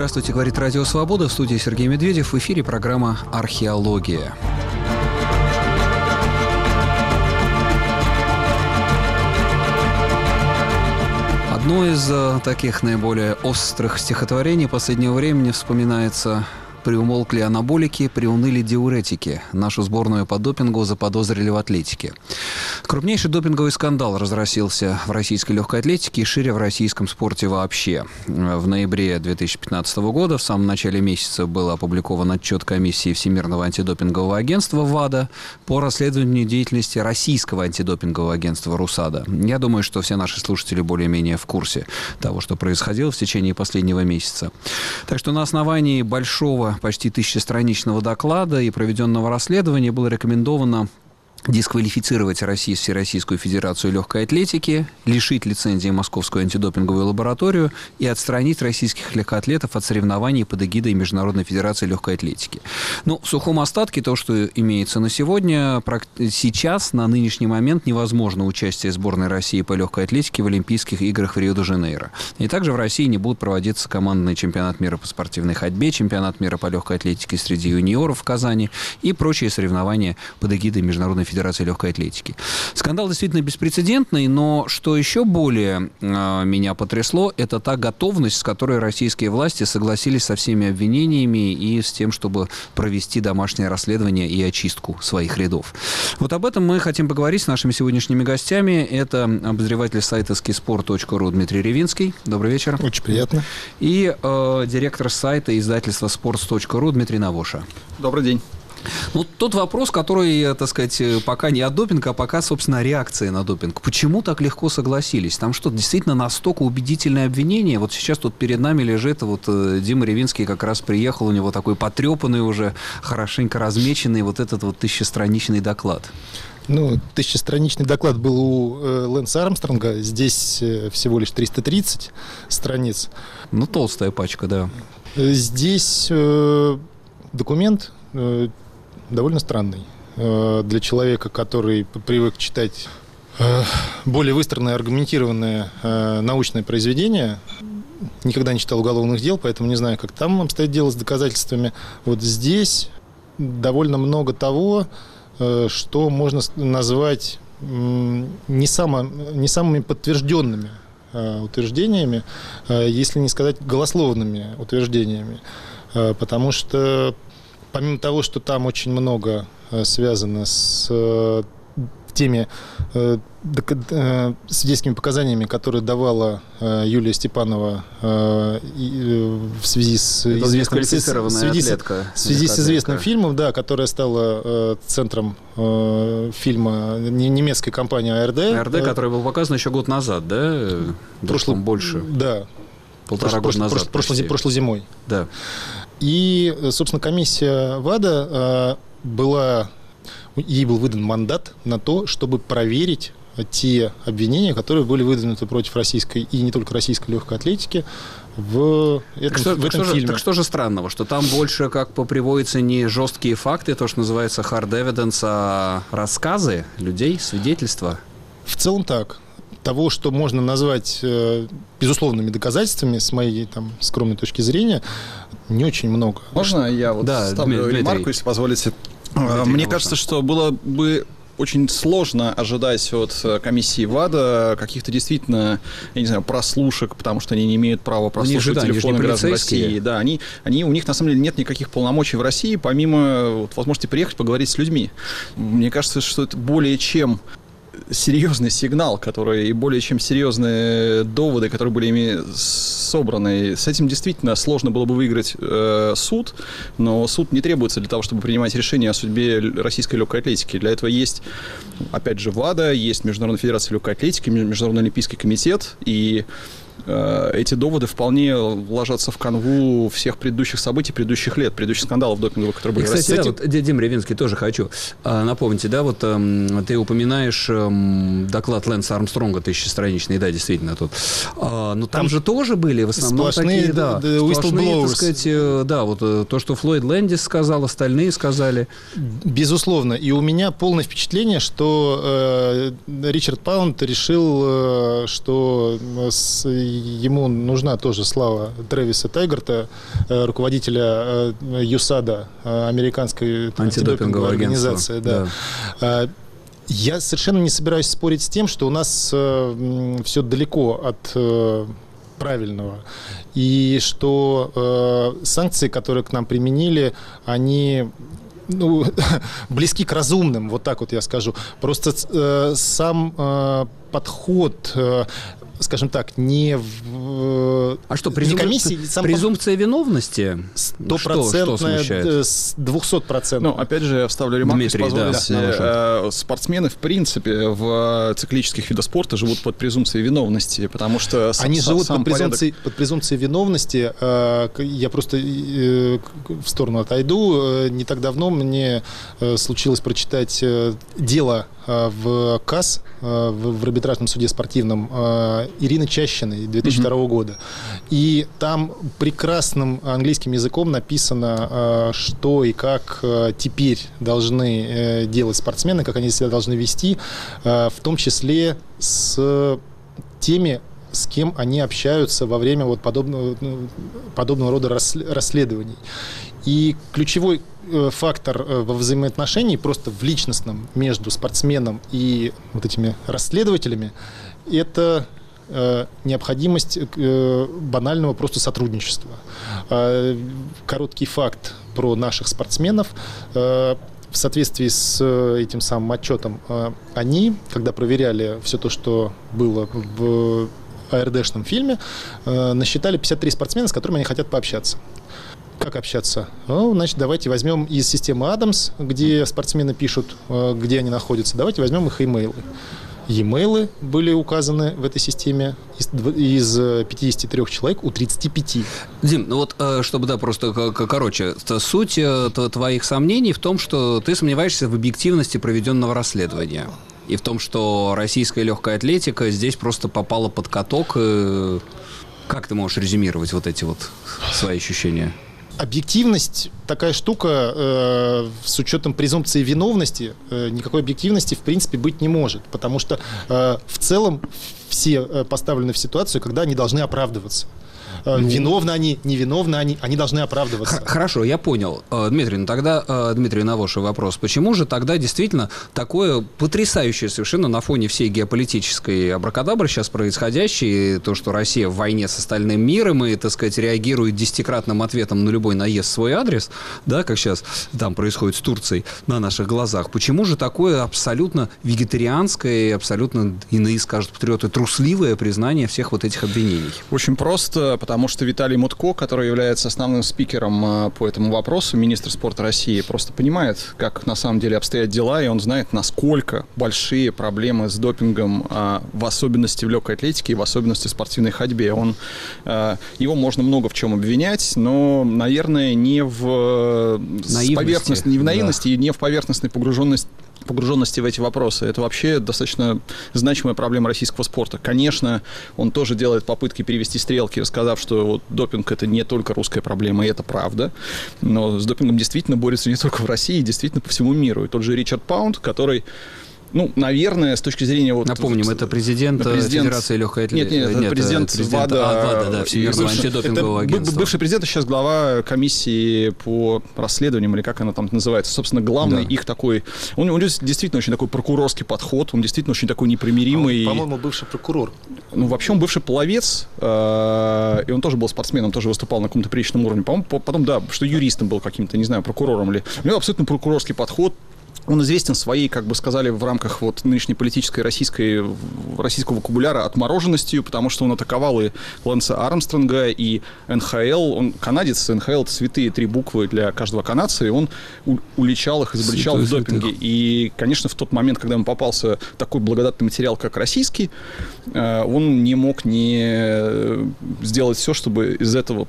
Здравствуйте, говорит Радио Свобода. В студии Сергей Медведев. В эфире программа «Археология». Одно из таких наиболее острых стихотворений последнего времени вспоминается: «Приумолкли анаболики, приуныли диуретики. Нашу сборную по допингу заподозрили в атлетике». Крупнейший допинговый скандал разразился в российской легкой атлетике и шире в российском спорте вообще. В ноябре 2015 года, в самом начале месяца, был опубликован отчет комиссии Всемирного антидопингового агентства ВАДА по расследованию деятельности российского антидопингового агентства РУСАДА. Я думаю, что все наши слушатели более-менее в курсе того, что происходило в течение последнего месяца. Так что на основании большого, почти 1000-страничного доклада и проведенного расследования было рекомендовано дисквалифицировать Всероссийскую Федерацию легкой атлетики, лишить лицензии Московскую антидопинговую лабораторию и отстранить российских легкоатлетов от соревнований под эгидой Международной Федерации легкой атлетики. Ну, в сухом остатке то, что имеется на сегодня, сейчас, на нынешний момент, невозможно участие сборной России по легкой атлетике в Олимпийских играх в Рио-де-Жанейро. И также в России не будут проводиться командный чемпионат мира по спортивной ходьбе, чемпионат мира по легкой атлетике среди юниоров в Казани и прочие соревнования под эгидой Международной Федерации легкой атлетики. Скандал действительно беспрецедентный, но что еще более меня потрясло, это та готовность, с которой российские власти согласились со всеми обвинениями и с тем, чтобы провести домашнее расследование и очистку своих рядов. Вот об этом мы хотим поговорить с нашими сегодняшними гостями. Это обозреватель сайта skisport.ru Дмитрий Ревинский. Добрый вечер. Очень приятно. И директор сайта издательства sports.ru Дмитрий Навоша. Добрый день. Ну, тот вопрос, который, так сказать, пока не о допинге, а пока, собственно, реакции на допинг. Почему так легко согласились? Там что, действительно настолько убедительное обвинение? Вот сейчас тут перед нами лежит вот Дима Ревинский как раз приехал, у него такой потрепанный уже, хорошенько размеченный вот этот вот 1000-страничный доклад. Ну, 1000-страничный доклад был у Лэнса Армстронга, здесь всего лишь 330 страниц. Ну, толстая пачка, да. Здесь документ довольно странный для человека, который привык читать более выстроенное, аргументированное научное произведение. Никогда не читал уголовных дел, поэтому не знаю, как там обстоит дело с доказательствами. Вот здесь довольно много того, что можно назвать не самыми подтвержденными утверждениями, если не сказать голословными утверждениями. Потому что помимо того, что там очень много связано с теми свидетельскими показаниями, которые давала Юлия Степанова в связи с известным фильмом, да, которая стала центром фильма немецкой компании АРД. АРД, который был показан еще год назад, да? Больше. Да. Полтора года назад. Прошлой зимой. Да. И, собственно, комиссия ВАДА ей был выдан мандат на то, чтобы проверить те обвинения, которые были выдвинуты против российской и не только российской легкой атлетики в этом фильме. Так что же странного, что там больше как бы приводятся не жесткие факты, то, что называется hard evidence, а рассказы людей, свидетельства? В целом так. Того, что можно назвать безусловными доказательствами, с моей скромной точки зрения, не очень много. Можно я ставлю ремарку, если позволите? Мне кажется, что было бы очень сложно ожидать от комиссии ВАДА каких-то действительно, я не знаю, прослушек, потому что они не имеют права прослушивать телефоны граждан России. Да, у них на самом деле нет никаких полномочий в России, помимо возможности приехать поговорить с людьми. Мне кажется, что это более чем серьезный сигнал, и более чем серьезные доводы, которые были ими собраны. С этим действительно сложно было бы выиграть суд, но суд не требуется для того, чтобы принимать решение о судьбе российской легкой атлетики. Для этого есть, опять же, ВАДА, есть Международная Федерация легкой атлетики, Международный Олимпийский комитет, и эти доводы вполне ложатся в канву всех предыдущих событий, предыдущих лет, предыдущих скандалов допинговых, которые были. Кстати, да, вот Дим Ревинский тоже хочу. Напомните, да, вот ты упоминаешь доклад Лэнса Армстронга 1000-страничный, да, действительно, тут. Но там же тоже были в основном сплошные, такие, сплошные, так сказать, да, вот то, что Флойд Лэндис сказал, остальные сказали. Безусловно. И у меня полное впечатление, что Ричард Паунд решил, что ему нужна тоже слава Трэвиса Тайгарта, руководителя ЮСАДА, американской антидопинговой организации. Да. Я совершенно не собираюсь спорить с тем, что у нас все далеко от правильного. И что санкции, которые к нам применили, они близки к разумным, вот так вот я скажу. Просто сам подход, скажем так, не в... А что, презумпция виновности? 100%, 200%. Ну, опять же, я вставлю ремарку, если позволите. Спортсмены, в принципе, в циклических видах спорта живут под презумпцией виновности, потому что... Они живут под презумпцией виновности. Я просто в сторону отойду. Не так давно мне случилось прочитать дело в КАС, в арбитражном суде спортивном, Ирины Чащиной 2002 года. И там прекрасным английским языком написано, что и как теперь должны делать спортсмены, как они себя должны вести, в том числе с теми, с кем они общаются во время вот подобного рода расследований. И ключевой фактор во взаимоотношении просто в личностном между спортсменом и вот этими расследователями – это необходимость банального просто сотрудничества. Короткий факт про наших спортсменов. В соответствии с этим самым отчетом, они, когда проверяли все то, что было в АРДшном фильме, насчитали 53 спортсмена, с которыми они хотят пообщаться. Как общаться? Ну, значит, давайте возьмем из системы Адамс, где спортсмены пишут, где они находятся, давайте возьмем их имейлы. E-mailы были указаны в этой системе из 53 человек у 35. Дим, ну вот, чтобы, да, просто короче, суть твоих сомнений в том, что ты сомневаешься в объективности проведенного расследования. И в том, что российская легкая атлетика здесь просто попала под каток. Как ты можешь резюмировать вот эти вот свои ощущения? Объективность такая штука, с учетом презумпции виновности, никакой объективности в принципе быть не может, потому что в целом все поставлены в ситуацию, когда они должны оправдываться. Виновны они, невиновны они должны оправдываться. Хорошо, я понял. Дмитрий, ну тогда, Дмитрий, на ваш вопрос. Почему же тогда действительно такое потрясающее совершенно на фоне всей геополитической абракадабры сейчас происходящей, то, что Россия в войне с остальным миром и, так сказать, реагирует десятикратным ответом на любой наезд в свой адрес, да, как сейчас там происходит с Турцией на наших глазах. Почему же такое абсолютно вегетарианское и абсолютно, иные скажут патриоты, трусливое признание всех вот этих обвинений? Очень просто, потому что Виталий Мутко, который является основным спикером по этому вопросу, министр спорта России, просто понимает, как на самом деле обстоят дела, и он знает, насколько большие проблемы с допингом, в особенности в легкой атлетике и в особенности в спортивной ходьбе. Его можно много в чем обвинять, но, наверное, не в наивности, да, и не в поверхностной погруженности в эти вопросы. Это вообще достаточно значимая проблема российского спорта. Конечно, он тоже делает попытки перевести стрелки, рассказав, что вот допинг – это не только русская проблема, и это правда. Но с допингом действительно борются не только в России, действительно по всему миру. И тот же Ричард Паунд, который... Ну, наверное, с точки зрения... Напомним, это президент Федерации легкой атлетики. Нет, это президент ВАДА, да, Всемирного антидопингового агентства. Бывший президент, сейчас глава комиссии по расследованиям, или как она там называется. Собственно, главный их такой... У него действительно очень такой прокурорский подход, он действительно очень такой непримиримый. По-моему, бывший прокурор. Ну, вообще, он бывший пловец, и он тоже был спортсменом, тоже выступал на каком-то приличном уровне. По-моему, потом, да, что юристом был каким-то, не знаю, прокурором ли. У него абсолютно прокурорский подход. Он известен своей, как бы сказали, в рамках вот нынешней политической российского вокабуляра отмороженностью, потому что он атаковал и Лэнса Армстронга, и НХЛ. Он канадец, НХЛ — это святые 3 буквы для каждого канадца, и он уличал их, изобличал в допинге. И, конечно, в тот момент, когда ему попался такой благодатный материал, как российский, он не мог не сделать все, чтобы из этого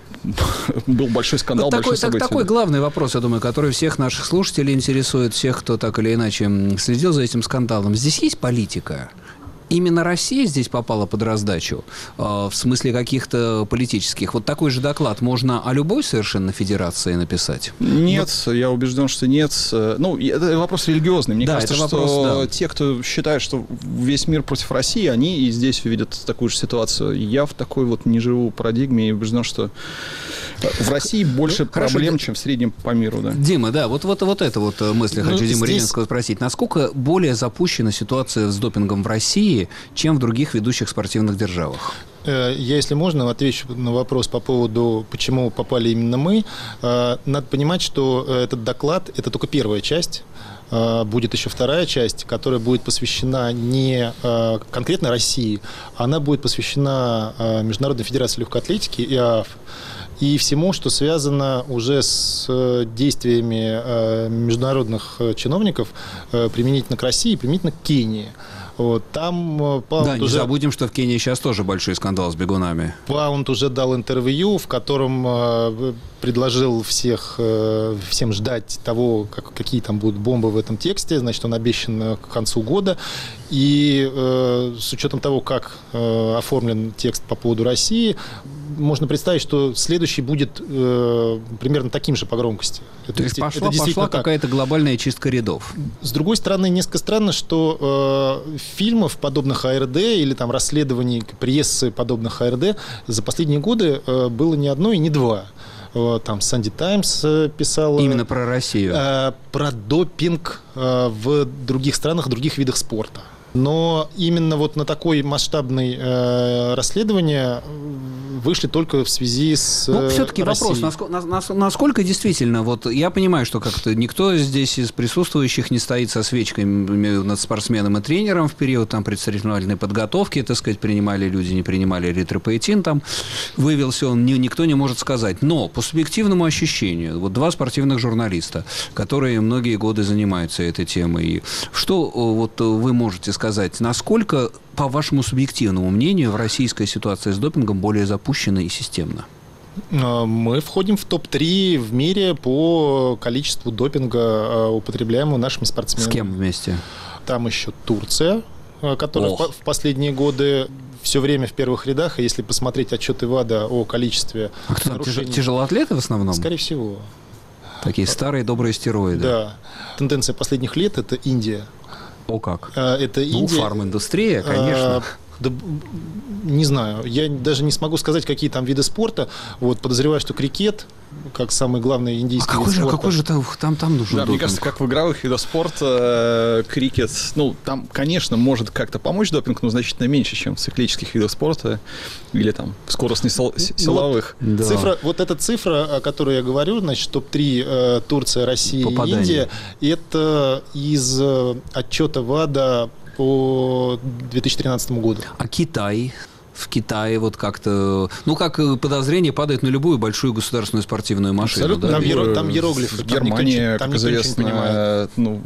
был большой скандал, большое событие. Такой главный вопрос, я думаю, который всех наших слушателей интересует, всех, кто так или иначе следил за этим скандалом. Здесь есть политика? Именно Россия здесь попала под раздачу, в смысле каких-то политических. Вот такой же доклад можно о любой совершенно федерации написать? Нет, я убежден, что нет. Ну, это вопрос религиозный. Мне кажется, что те, кто считает, что весь мир против России, они и здесь видят такую же ситуацию. Я в такой вот не живу парадигме и убежден, что в России больше проблем, чем в среднем по миру. Да. Дима, да, вот эту вот мысль хочу Диму Ревенского спросить. Насколько более запущена ситуация с допингом в России, чем в других ведущих спортивных державах? Я, если можно, отвечу на вопрос по поводу, почему попали именно мы. Надо понимать, что этот доклад – это только первая часть. Будет еще вторая часть, которая будет посвящена не конкретно России, она будет посвящена Международной федерации легкой атлетики, ИААФ, и всему, что связано уже с действиями международных чиновников применительно к России и применительно к Кении. Вот, там Паунд не забудем, что в Кении сейчас тоже большой скандал с бегунами. Паунд уже дал интервью, в котором предложил всем ждать того, какие там будут бомбы в этом тексте. Значит, он обещан к концу года. И с учетом того, как оформлен текст по поводу России, можно представить, что следующий будет примерно таким же по громкости. То есть пошла какая-то глобальная чистка рядов. С другой стороны, несколько странно, что фильмов, подобных АРД, или там расследований прессы, подобных АРД, за последние годы было не одно и не два. Там Санди Таймс писал... Именно про Россию. Про допинг в других странах, других видах спорта. Но именно вот на такое масштабное расследование вышли только в связи с Ну, все-таки Россией. Вопрос, насколько действительно, вот я понимаю, что как-то никто здесь из присутствующих не стоит со свечкой над спортсменом и тренером в период там предсоревновательной подготовки, так сказать, принимали люди, не принимали эритропоэтин, там вывелся он, никто не может сказать. Но по субъективному ощущению, вот два спортивных журналиста, которые многие годы занимаются этой темой, что вот вы можете сказать, насколько, по вашему субъективному мнению, российская ситуация с допингом более запущена и системна? Мы входим в топ-3 в мире по количеству допинга, употребляемого нашими спортсменами. С кем вместе? Там еще Турция, которая в последние годы все время в первых рядах. И если посмотреть отчеты ВАДА о количестве нарушений... Тяжелоатлеты в основном? Скорее всего. Такие старые добрые стероиды. Да. Тенденция последних лет – это Индия. О как? Это Индия. Фарм-индустрия, конечно. Да, не знаю. Я даже не смогу сказать, какие там виды спорта. Вот, подозреваю, что крикет, как самый главный индийский вид спорта. Какой же там нужен допинг? Мне кажется, как в игровых видах спорта, крикет, ну, там, конечно, может как-то помочь допинг, но значительно меньше, чем в циклических видах спорта или там в скоростных силовых. Вот эта цифра, о которой я говорю, значит, топ-3 Турция, Россия и Индия, это из отчета ВАДА по 2013 году. А Китай? В Китае вот как-то... Ну, как подозрение падает на любую большую государственную спортивную машину. Абсолютно. Да? Там иероглифы. Германия, как известно,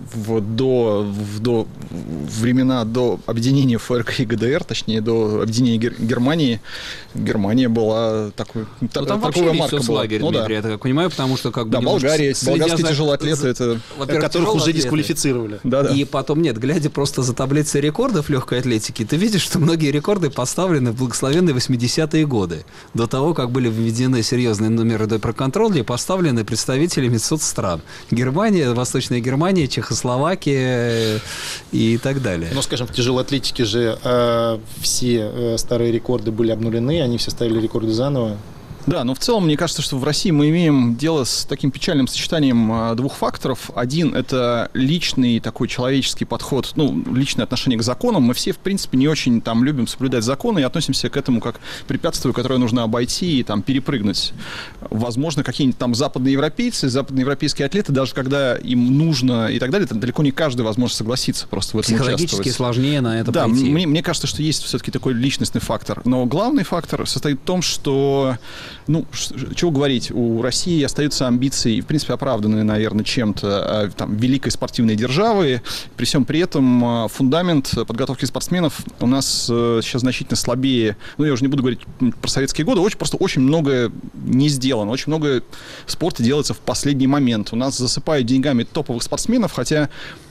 до времена до объединения ФРГ и ГДР, точнее, до объединения Германии, Германия была такой... там вообще весь соцлагерь, Дмитрий, я так понимаю, потому что как бы... Да, болгарские тяжелоатлеты, это... Которых уже дисквалифицировали. И потом, глядя просто за таблицей рекордов легкой атлетики, ты видишь, что многие рекорды поставлены в благословенные 80-е годы, до того, как были введены серьезные меры допроконтроля и поставлены представителями соцстран. Германия, Восточная Германия, Чехословакия и так далее. Но, скажем, в тяжелой атлетике же все старые рекорды были обнулены, они все ставили рекорды заново. Да, но в целом, мне кажется, что в России мы имеем дело с таким печальным сочетанием двух факторов. Один – это личный такой человеческий подход, личное отношение к законам. Мы все, в принципе, не очень там любим соблюдать законы и относимся к этому как к препятствию, которое нужно обойти и там перепрыгнуть. Возможно, какие-нибудь там западноевропейцы, западноевропейские атлеты, даже когда им нужно и так далее, там далеко не каждый возможно согласиться просто в этом участвовать. Психологически сложнее на это пойти. Да, мне кажется, что есть все-таки такой личностный фактор. Но главный фактор состоит в том, что чего говорить, у России остаются амбиции, в принципе, оправданные, наверное, чем-то великой спортивной державы. При всем при этом фундамент подготовки спортсменов у нас сейчас значительно слабее. Я уже не буду говорить про советские годы, просто очень многое не сделано. Очень много спорта делается в последний момент. У нас засыпают деньгами топовых спортсменов, хотя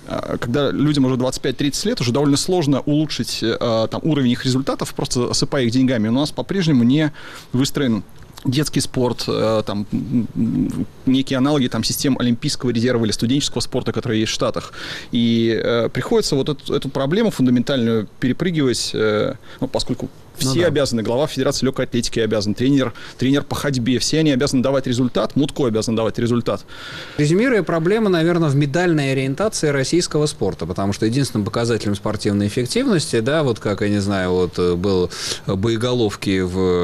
когда людям уже 25-30 лет, уже довольно сложно улучшить там, уровень их результатов, просто осыпая их деньгами. Но у нас по-прежнему не выстроен детский спорт, там, некие аналоги там, систем олимпийского резерва или студенческого спорта, которые есть в Штатах. И приходится вот эту проблему фундаментальную перепрыгивать, поскольку все обязаны, глава Федерации легкой атлетики обязан, тренер по ходьбе, все они обязаны давать результат, Мутко обязан давать результат. Резюмируя, проблема, наверное, в медальной ориентации российского спорта, потому что единственным показателем спортивной эффективности, да, вот как, я не знаю, вот был боеголовки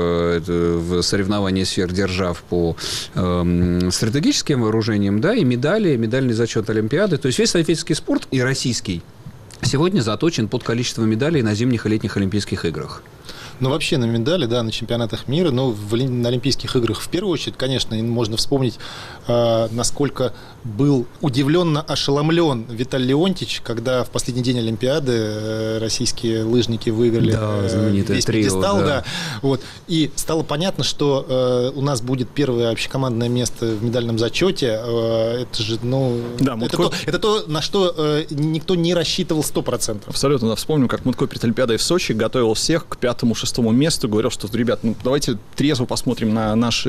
в соревновании сверхдержав по стратегическим вооружениям, да, и медальный зачет Олимпиады, то есть весь советский спорт и российский сегодня заточен под количество медалей на зимних и летних Олимпийских играх. Ну, вообще на медали, да, на чемпионатах мира, но на Олимпийских играх в первую очередь, конечно, можно вспомнить, насколько был удивленно ошеломлен Виталий Леонтьевич, когда в последний день Олимпиады российские лыжники выиграли весь пьедестал. Да. Вот. И стало понятно, что у нас будет первое общекомандное место в медальном зачете. Это же, да, это то, на что никто не рассчитывал 100%. Абсолютно. Да, вспомним, как Мутко перед Олимпиадой в Сочи готовил всех к 5-6 месту, говорил, что, ребят, давайте трезво посмотрим на нашу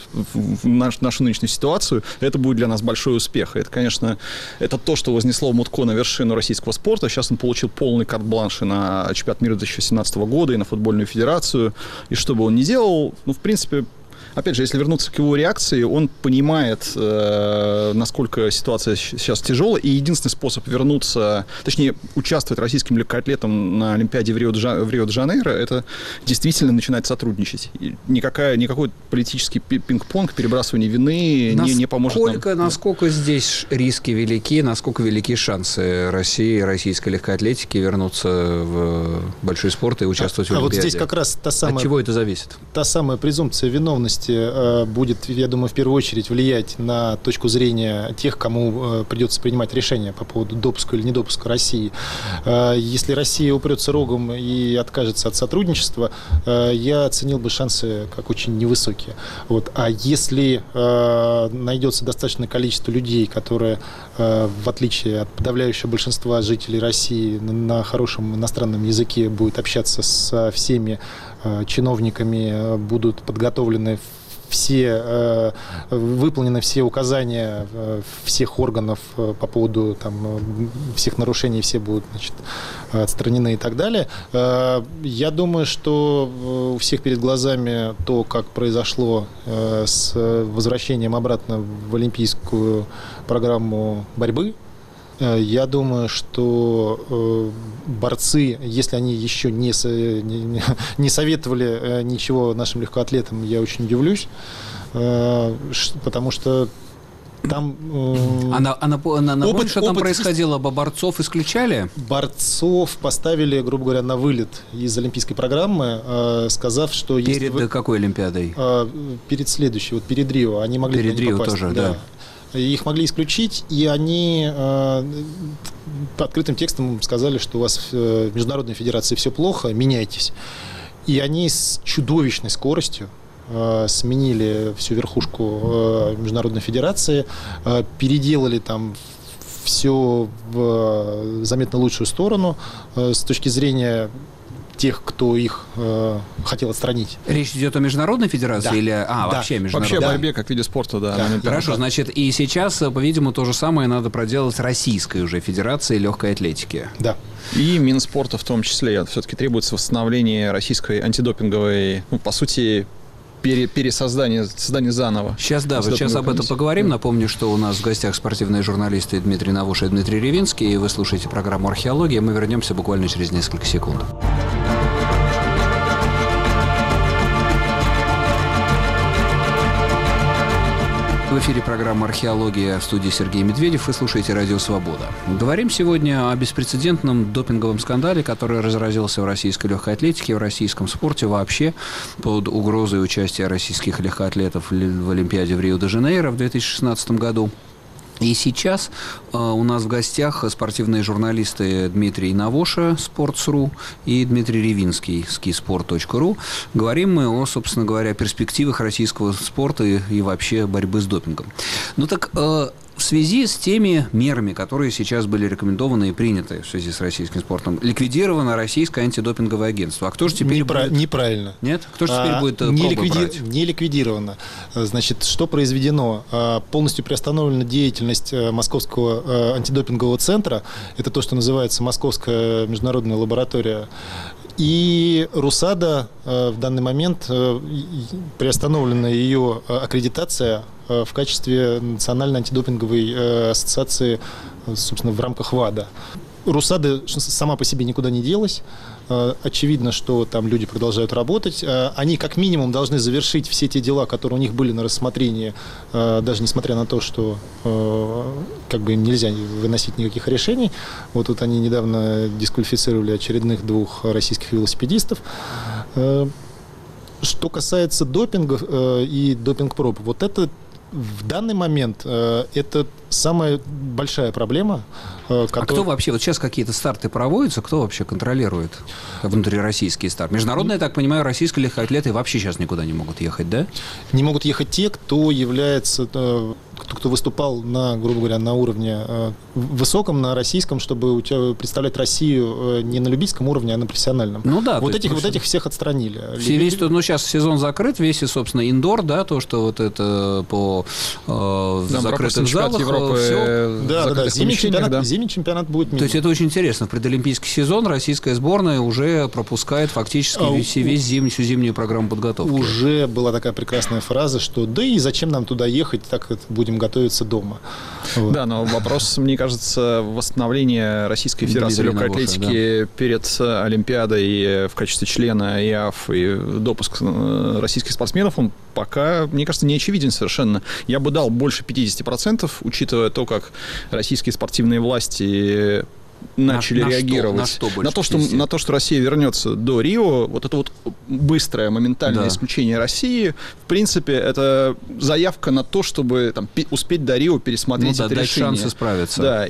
нынешнюю ситуацию, это будет для нас большой успех. И это, конечно, это то, что вознесло Мутко на вершину российского спорта. Сейчас он получил полный карт-бланш на чемпионат мира 2017 года и на футбольную федерацию. И что бы он ни делал, в принципе, опять же, если вернуться к его реакции, он понимает, насколько ситуация сейчас тяжелая, и единственный способ вернуться, точнее, участвовать российским легкоатлетам на Олимпиаде в Рио-де-Жанейро, это действительно начинать сотрудничать. И никакой политический пинг-понг, перебрасывание вины не поможет нам. Насколько здесь риски велики, насколько велики шансы России и российской легкоатлетики вернуться в большой спорт и участвовать в Олимпиаде? Вот здесь как раз от чего это зависит? Та самая презумпция виновности будет, я думаю, в первую очередь влиять на точку зрения тех, кому придется принимать решения по поводу допуска или недопуска России. Если Россия упрется рогом и откажется от сотрудничества, я оценил бы шансы как очень невысокие. Вот. А если найдется достаточное количество людей, которые, в отличие от подавляющего большинства жителей России, на хорошем иностранном языке будут общаться со всеми чиновниками, будут подготовлены выполнены все указания всех органов по поводу всех нарушений, все будут, отстранены и так далее. Я думаю, что у всех перед глазами то, как произошло с возвращением обратно в олимпийскую программу борьбы. Я думаю, что борцы, если они еще не советовали ничего нашим легкоатлетам, я очень удивлюсь, потому что там... Напомню, что там происходило? Борцов исключали? Борцов поставили, грубо говоря, на вылет из олимпийской программы, сказав, что... Перед какой Олимпиадой? Перед следующей, перед Рио. Они могли перед Рио попасть, тоже, да. Их могли исключить, и они открытым текстом сказали, что у вас в Международной Федерации все плохо, меняйтесь. И они с чудовищной скоростью сменили всю верхушку Международной Федерации, переделали там все в заметно лучшую сторону с точки зрения тех, кто их хотел отстранить. Речь идет о Международной Федерации? Да. Или... вообще международной. Вообще о борьбе как виде спорта, да. Хорошо, значит, и сейчас, по-видимому, то же самое надо проделать Российской уже Федерации легкой атлетики. Да. И Минспорта в том числе. Все-таки требуется восстановление российской антидопинговой, по сути, создание заново. Сейчас об этом поговорим. Напомню, что у нас в гостях спортивные журналисты Дмитрий Навуша и Дмитрий Ревинский. И вы слушаете программу «Археология». Мы вернемся буквально через несколько секунд. В эфире программа «Археология», в студии Сергей Медведев. Вы слушаете «Радио Свобода». Говорим сегодня о беспрецедентном допинговом скандале, который разразился в российской легкой атлетике, в российском спорте вообще, под угрозой участия российских легкоатлетов в Олимпиаде в Рио-де-Жанейро в 2016 году. И сейчас у нас в гостях спортивные журналисты Дмитрий Навоша, Sports.ru, и Дмитрий Ревинский, skisport.ru. Говорим мы о, собственно говоря, перспективах российского спорта и вообще борьбы с допингом. Ну так, В связи с теми мерами, которые сейчас были рекомендованы и приняты в связи с российским спортом, ликвидировано российское антидопинговое агентство. А кто же теперь будет... Неправильно. Нет? Кто же теперь будет пробы брать? Не ликвидировано. Значит, что произведено? Полностью приостановлена деятельность Московского антидопингового центра. Это то, что называется Московская международная лаборатория. И РУСАДА в данный момент приостановлена ее аккредитация в качестве Национальной антидопинговой ассоциации, собственно, в рамках ВАДА. РУСАДА сама по себе никуда не делась. Очевидно, что там люди продолжают работать. Они как минимум должны завершить все те дела, которые у них были на рассмотрении, даже несмотря на то, что как бы им нельзя выносить никаких решений. Вот тут они недавно дисквалифицировали очередных 2 российских велосипедистов. Что касается допингов и допинг-проб, вот это в данный момент это самая большая проблема. А кто вообще, вот сейчас какие-то старты проводятся, кто вообще контролирует внутрироссийские старты? Международные, я так понимаю, российские легкоатлеты вообще сейчас никуда не могут ехать, да? Не могут ехать те, кто является, кто выступал на, грубо говоря, на уровне высоком, на российском, чтобы представлять Россию не на любительском уровне, а на профессиональном. Ну да. Вот этих всех отстранили. Сейчас сезон закрыт, весь, собственно, индор, да, то, что вот это по закрытым залах. Европы, да. Зимний чемпионат будет мимо. То есть это очень интересно. В предолимпийский сезон российская сборная уже пропускает фактически всю зимнюю программу подготовки. Уже была такая прекрасная фраза, что да и зачем нам туда ехать, так будем готовиться дома. Вот. Да, но вопрос, мне кажется, восстановления Российской Федерации легкой атлетики перед Олимпиадой в качестве члена ИАФ и допуск российских спортсменов, он пока, мне кажется, не очевиден совершенно. Я бы дал больше 50%, учитывая то, как российские спортивные власти начали реагировать на то, что Россия вернется до Рио. Вот это вот быстрое, моментальное исключение России, в принципе, это заявка на то, чтобы там, успеть до Рио пересмотреть это решение. Дать шансы справиться. Да,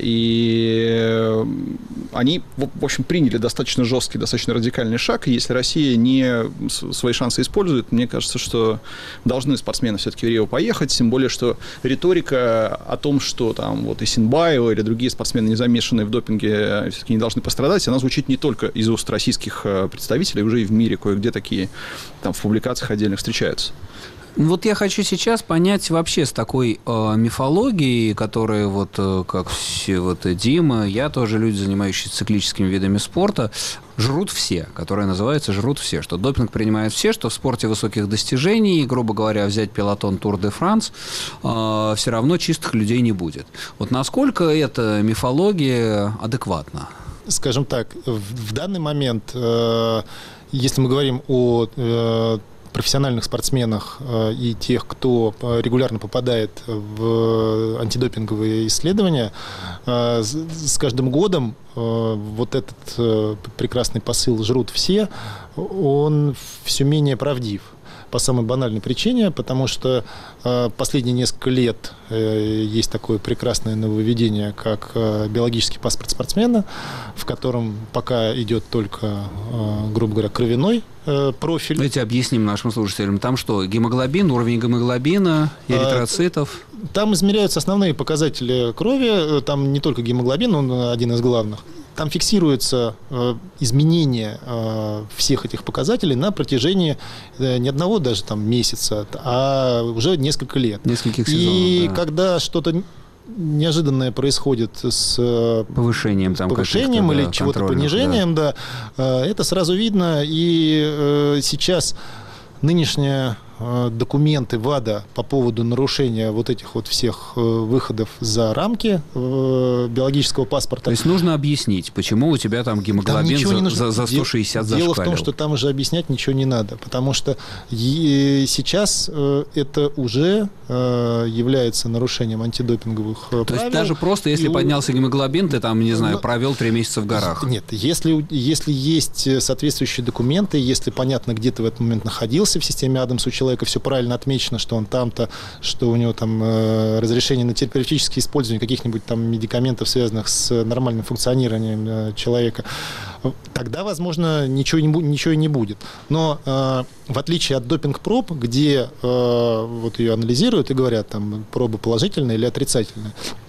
и они, в общем, приняли достаточно жесткий, достаточно радикальный шаг, и если Россия не свои шансы использует, мне кажется, что должны спортсмены все-таки в Рио поехать, тем более, что риторика о том, что там вот Исенбаева или другие спортсмены, не замешанные в допинге, все-таки не должны пострадать, она звучит не только из уст российских представителей, уже и в мире кое-где такие там в публикациях отдельных встречаются. Вот я хочу сейчас понять вообще с такой мифологией, которая вот как все, вот Дима, я тоже люди, занимающиеся циклическими видами спорта, жрут все, которая называется «жрут все», что допинг принимают все, что в спорте высоких достижений, грубо говоря, взять пелотон Тур де Франс, все равно чистых людей не будет. Вот насколько эта мифология адекватна? Скажем так, в данный момент, если мы говорим о профессиональных спортсменах и тех, кто регулярно попадает в антидопинговые исследования, с каждым годом вот этот прекрасный посыл «жрут все», он все менее правдив. По самой банальной причине, потому что последние несколько лет есть такое прекрасное нововведение, как биологический паспорт спортсмена, в котором пока идет только, грубо говоря, кровяной профиль. Давайте объясним нашим слушателям. Там что, гемоглобин, уровень гемоглобина, эритроцитов? Там измеряются основные показатели крови, там не только гемоглобин, он один из главных. Там фиксируется изменение всех этих показателей на протяжении не одного даже там месяца, а уже несколько лет. Нескольких сезонов, и когда что-то неожиданное происходит с повышением или чего-то понижением, это сразу видно. И сейчас нынешние документы ВАДА по поводу нарушения вот этих вот всех выходов за рамки биологического паспорта. То есть нужно объяснить, почему у тебя там гемоглобин за 160 зашкаливал. Дело в том, что там уже объяснять ничего не надо, потому что сейчас это уже является нарушением антидопинговых правил. То есть даже просто если поднялся гемоглобин, ты там, не знаю, провел 3 месяца в горах? Нет, если есть соответствующие документы, если понятно, где ты в этот момент находился в системе Адамс, у человека все правильно отмечено, что он там-то, что у него там разрешение на терапевтическое использование каких-нибудь там медикаментов, связанных с нормальным функционированием человека, тогда, возможно, ничего и не будет. Но в отличие от допинг-проб, где вот ее анализируют и говорят, там, проба положительная или отрицательная,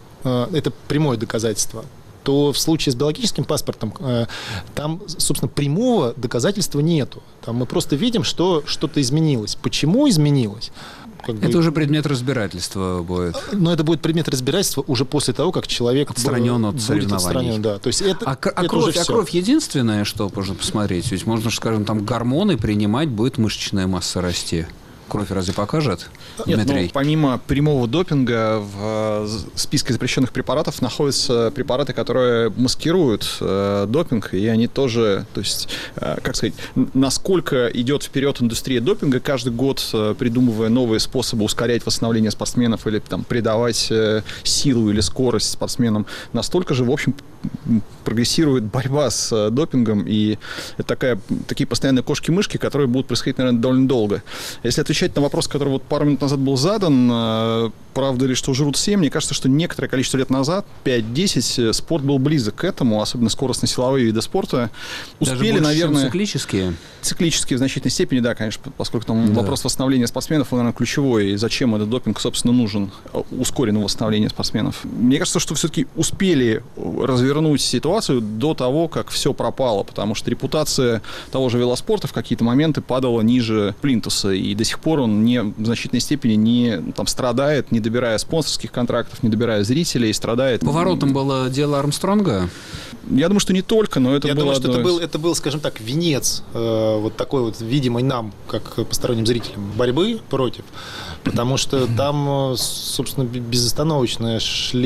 это прямое доказательство, то в случае с биологическим паспортом там, собственно, прямого доказательства нету. Там мы просто видим, что что-то изменилось. Почему изменилось? Это уже предмет разбирательства будет. Но это будет предмет разбирательства уже после того, как человек отстранен от соревнований. Да. То есть это кровь единственное, что можно посмотреть? Ведь можно, скажем, там гормоны принимать, будет мышечная масса расти. Кровь разве покажет, Дмитрий? Нет, помимо прямого допинга в списке запрещенных препаратов находятся препараты, которые маскируют допинг, и они тоже, то есть, как сказать, насколько идет вперед индустрия допинга, каждый год придумывая новые способы ускорять восстановление спортсменов или там, придавать силу или скорость спортсменам, настолько же, в общем, прогрессирует борьба с допингом, и это такие постоянные кошки-мышки, которые будут происходить, наверное, довольно долго. Если отвечать на вопрос, который вот пару минут назад был задан, правда ли, что жрут все, мне кажется, что некоторое количество лет назад, 5-10, спорт был близок к этому, особенно скоростно-силовые виды спорта. Успели, даже наверное... циклические? Циклические в значительной степени, да, конечно, поскольку там вопрос восстановления спортсменов, он, наверное, ключевой, и зачем этот допинг, собственно, нужен, ускоренное восстановление спортсменов. Мне кажется, что все-таки успели развернуть ситуацию до того, как все пропало, потому что репутация того же велоспорта в какие-то моменты падала ниже плинтуса, и до сих пор он в значительной степени не там, страдает, не добирая спонсорских контрактов, не добирая зрителей, страдает. Поворотом было дело Армстронга? Я думаю, что не только, но это было... Я думаю, что это был, скажем так, венец вот такой вот видимой нам, как посторонним зрителям, борьбы против. Потому что там, собственно, безостановочно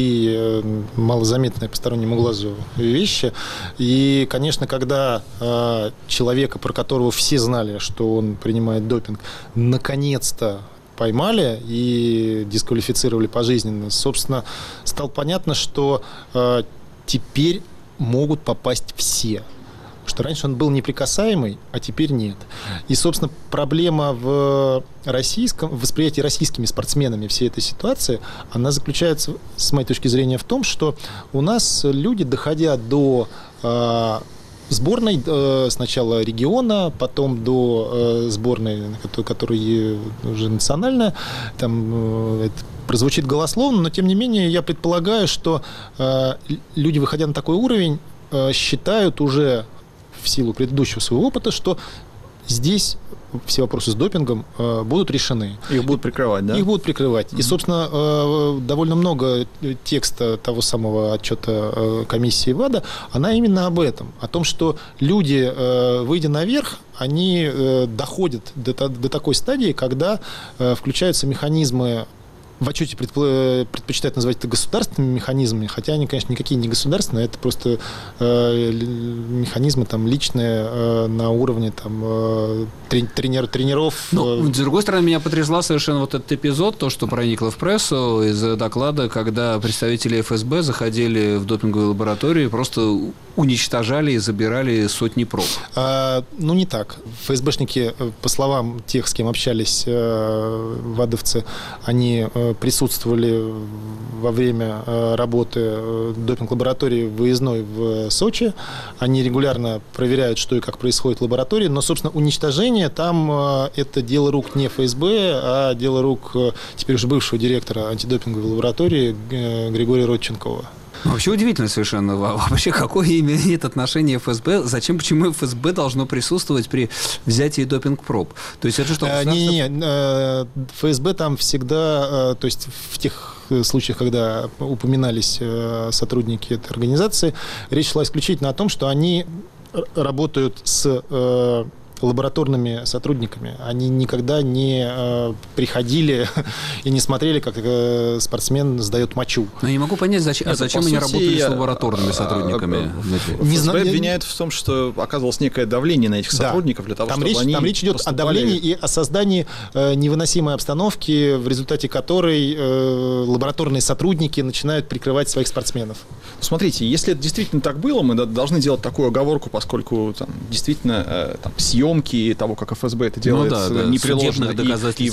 шли малозаметные постороннему глазу вещи. И, конечно, когда человека, про которого все знали, что он принимает допинг, наконец-то поймали и дисквалифицировали пожизненно, собственно, стало понятно, что теперь могут попасть все. Что раньше он был неприкасаемый, а теперь нет. И, собственно, проблема в восприятии российскими спортсменами всей этой ситуации, она заключается, с моей точки зрения, в том, что у нас люди, доходя до сборной, сначала региона, потом до сборной, которая уже национальная, там это прозвучит голословно, но тем не менее я предполагаю, что люди, выходя на такой уровень, считают уже в силу предыдущего своего опыта, что здесь все вопросы с допингом будут решены. Их будут прикрывать, да? Их будут прикрывать. И, собственно, довольно много текста того самого отчета комиссии ВАДА, она именно об этом. О том, что люди, выйдя наверх, они доходят до такой стадии, когда включаются механизмы. В отчете предпочитают называть это государственными механизмами, хотя они, конечно, никакие не государственные, это просто механизмы там, личные на уровне там, тренеров. Ну, с другой стороны, меня потрясла совершенно вот этот эпизод, то, что проникло в прессу из доклада, когда представители ФСБ заходили в допинговую лабораторию и просто уничтожали и забирали сотни проб. Ну, не так. ФСБшники, по словам тех, с кем общались вадовцы, они присутствовали во время работы допинг-лаборатории выездной в Сочи. Они регулярно проверяют, что и как происходит в лаборатории, но, собственно, уничтожение там это дело рук не ФСБ, а дело рук теперь уже бывшего директора антидопинговой лаборатории Григория Родченкова. Вообще удивительно совершенно. Вообще, какое имеет отношение ФСБ? Почему ФСБ должно присутствовать при взятии допинг-проб? То есть это что? ФСБ там всегда, то есть в тех случаях, когда упоминались сотрудники этой организации, речь шла исключительно о том, что они работают с лабораторными сотрудниками. Они никогда не приходили и не смотрели, как спортсмен сдает мочу. Но я не могу понять, зачем они работали с лабораторными сотрудниками. ФСБ обвиняют в том, что оказывалось некое давление на этих сотрудников для того, чтобы они... Там речь идет о давлении и о создании невыносимой обстановки, в результате которой лабораторные сотрудники начинают прикрывать своих спортсменов. Смотрите, если это действительно так было, мы должны делать такую оговорку, поскольку там, действительно съемки съемки того, как ФСБ это делает, непреложно. И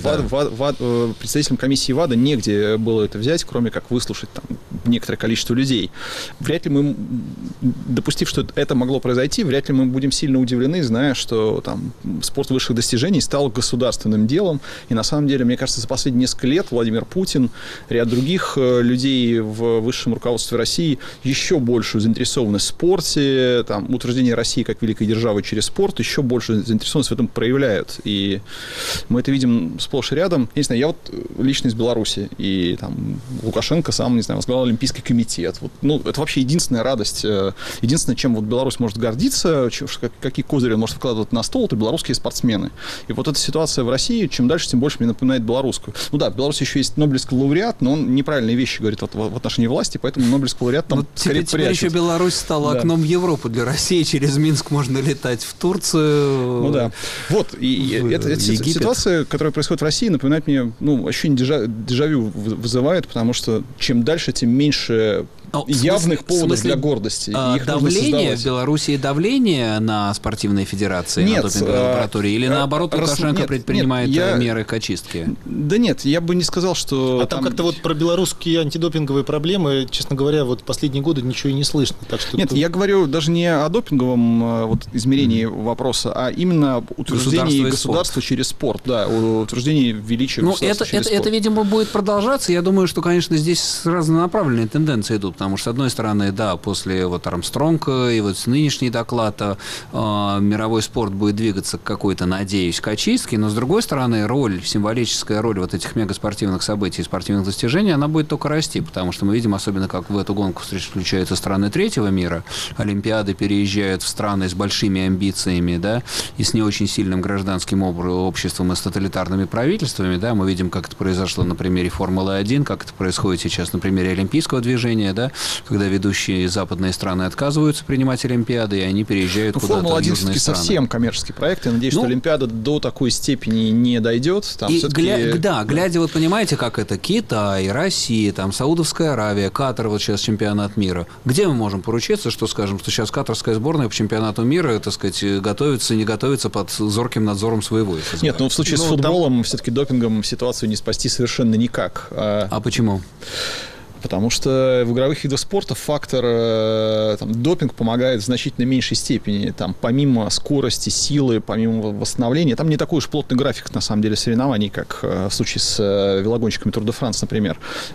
представителям комиссии ВАДА негде было это взять, кроме как выслушать там некоторое количество людей. Вряд ли мы, допустив, что это могло произойти, вряд ли мы будем сильно удивлены, зная, что там спорт высших достижений стал государственным делом. И на самом деле, мне кажется, за последние несколько лет Владимир Путин, ряд других людей в высшем руководстве России еще большую заинтересованность в спорте, там, утверждение России как великой державы через спорт, еще больше заинтересованность в этом проявляют. И мы это видим сплошь и рядом. Я не знаю, я вот лично из Беларуси, и там Лукашенко сам, не знаю, возглавлял Олимпийский комитет. Вот, ну, это вообще единственная радость, единственное, чем вот Беларусь может гордиться, какие козыри он может вкладывать на стол, это белорусские спортсмены. И вот эта ситуация в России, чем дальше, тем больше мне напоминает белорусскую. Ну да, в Беларуси еще есть Нобелевский лауреат, но он неправильные вещи говорит в отношении власти, поэтому Нобелевский лауреат там скорее теперь еще Беларусь стала окном в Европу для России. Через Минск можно летать в Турцию. Ну да. Вот, и эта ситуация, которая происходит в России, напоминает мне, ну, ощущение дежавю вызывает, потому что чем дальше, тем меньше явных поводов для гордости. Их давление в Беларуси, давление на спортивные федерации, на допинговые лаборатории, или наоборот Лукашенко предпринимает меры к очистке? Да нет, я бы не сказал, что... А там как-то вот про белорусские антидопинговые проблемы, честно говоря, вот последние годы ничего и не слышно. Так что нет, я говорю даже не о допинговом вот, измерении вопроса, а именно об утверждении государства через спорт. Да, утверждении величия государства через спорт. Это, видимо, будет продолжаться. Я думаю, что, конечно, здесь разнонаправленные тенденции идут. Потому что, с одной стороны, да, после вот Армстронга и вот нынешний доклад мировой спорт будет двигаться к какой-то, надеюсь, к очистке, но, с другой стороны, символическая роль вот этих мегаспортивных событий и спортивных достижений, она будет только расти, потому что мы видим, особенно как в эту гонку включаются страны третьего мира, Олимпиады переезжают в страны с большими амбициями, да, и с не очень сильным гражданским обществом и с тоталитарными правительствами, да, мы видим, как это произошло на примере Формулы-1, как это происходит сейчас на примере олимпийского движения, да, когда ведущие западные страны отказываются принимать Олимпиады, и они переезжают куда-то в южные страны. Формула-1 все-таки совсем коммерческий проект. Я надеюсь, что Олимпиада до такой степени не дойдет. Там и глядя, вот понимаете, как это, Китай, Россия, там, Саудовская Аравия, Катар, вот сейчас чемпионат мира. Где мы можем поручиться, что скажем, что сейчас катарская сборная по чемпионату мира, так сказать, готовится, не готовится под зорким надзором своего ФСБ? Нет, в случае с футболом, все-таки допингом ситуацию не спасти совершенно никак. А почему? Потому что в игровых видах спорта фактор допинг помогает в значительно меньшей степени. Там, помимо скорости, силы, помимо восстановления, там не такой уж плотный график, на самом деле, соревнований, как в случае с велогонщиками Тур де Франс, например.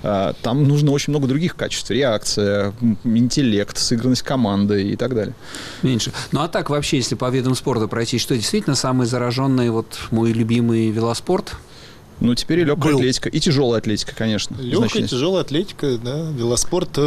Там нужно очень много других качеств. Реакция, интеллект, сыгранность команды и так далее. Меньше. Ну а так вообще, если по видам спорта пройти, что действительно самый зараженный, вот мой любимый велоспорт? Ну, теперь и легкая атлетика, и тяжелая атлетика, конечно. Легкая и тяжелая атлетика, да, велоспорт.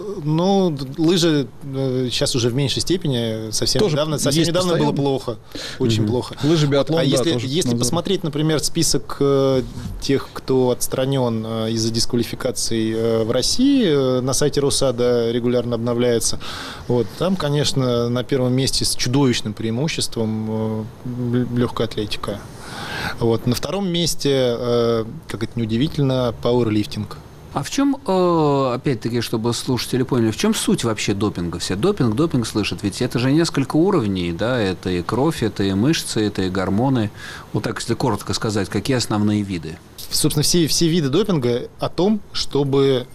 Ну, лыжи сейчас уже в меньшей степени, совсем недавно было плохо, очень плохо. Лыжи, биатлон, а если посмотреть, например, список тех, кто отстранен из-за дисквалификаций в России, на сайте Россада регулярно обновляется, вот, там, конечно, на первом месте с чудовищным преимуществом легкая атлетика. Вот. На втором месте, как это неудивительно, пауэрлифтинг. А в чем, опять-таки, чтобы слушатели поняли, в чем суть вообще допинга? Все допинг слышат, ведь это же несколько уровней, да, это и кровь, это и мышцы, это и гормоны. Вот так, если коротко сказать, какие основные виды? Собственно, все виды допинга о том, чтобы